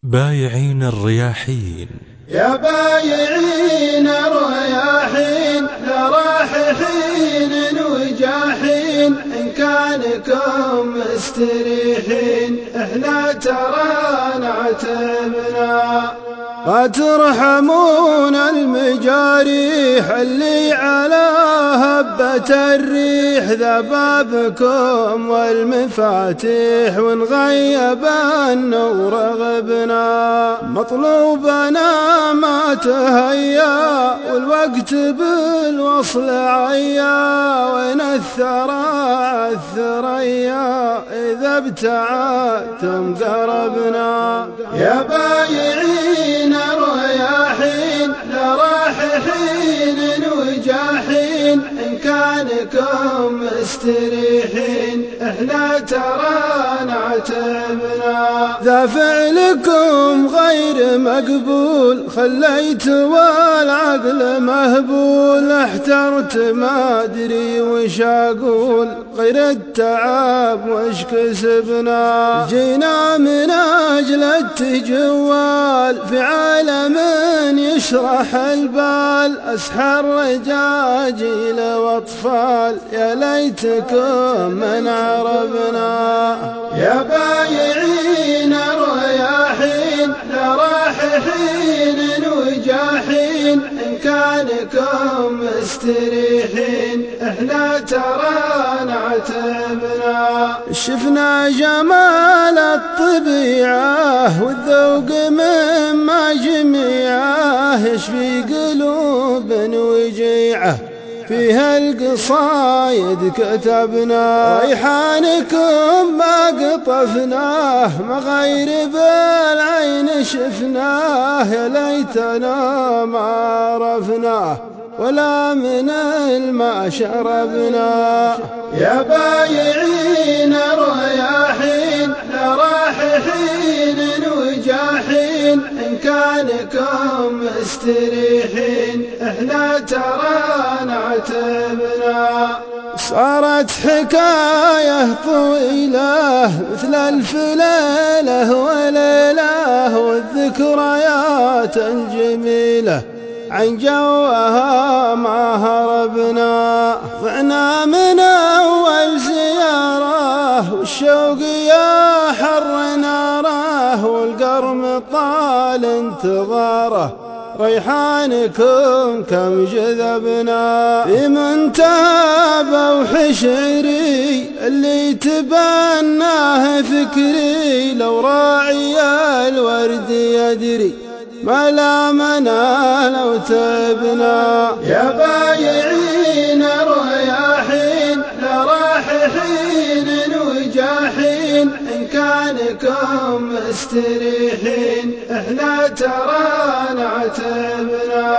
بايعين الرياحين. يا بايعين الرياحين لا راححين وجاحين، إن كانكم مستريحين احنا ترى نعتبنا، لا ترحمون المجاريح اللي على هبة الريح، ذبابكم والمفاتيح ونغيب النور غبنا، مطلوبنا ما تهيا والوقت بالوصل عيا، وين الثريا إذا ابتعدتم قربنا. يا بايعين الرياحين لا راححين وجاحين، إن كانكم مستريحين احنا ترى نعتبنا، ذا فعلكم غير مقبول خليت والعقل مهبول، احترت ما ادري وش اقول غير التعب وش كسبنا، جينا من اجل التجوال في عالم يشرح البال، اسحر رجاجيل واطفال يا ليتكم من عرفنا. يا بايعين الرياحين لا راححين وجاحين، إن كانكم مستريحين احنا ترى نعتبنا، شفنا جمال الطبيعة والذوق مما جميعه، يشفي قلوب وجيعه فيها القصايد كتبنا، ريحانكم ما قطفناه مغيرب العين شفناه، يا ليتنا ما عرفناه ولا من الماء شربنا. يا بايعين الرياحين لا راححين وجاحين، إن كانكم مستريحين احنا ترى نعتبنا، صارت حكاية طويلة مثل ألف ليلة وليلة، والذكريات الجميلة عن جوها ما هربنا، ضعنا من أول زيارة والشوق يا حر ناره، والقرم طال انتظاره ريحانكم كم جذبنا، في منتهى وحشري اللي تبناه فكري، لو راعي الورد يدري ما لامنا لو تبنا. يا بايعين الرياحين لا راححين وجاحين، إن كانكم مستريحين احنا ترى نعتبنا،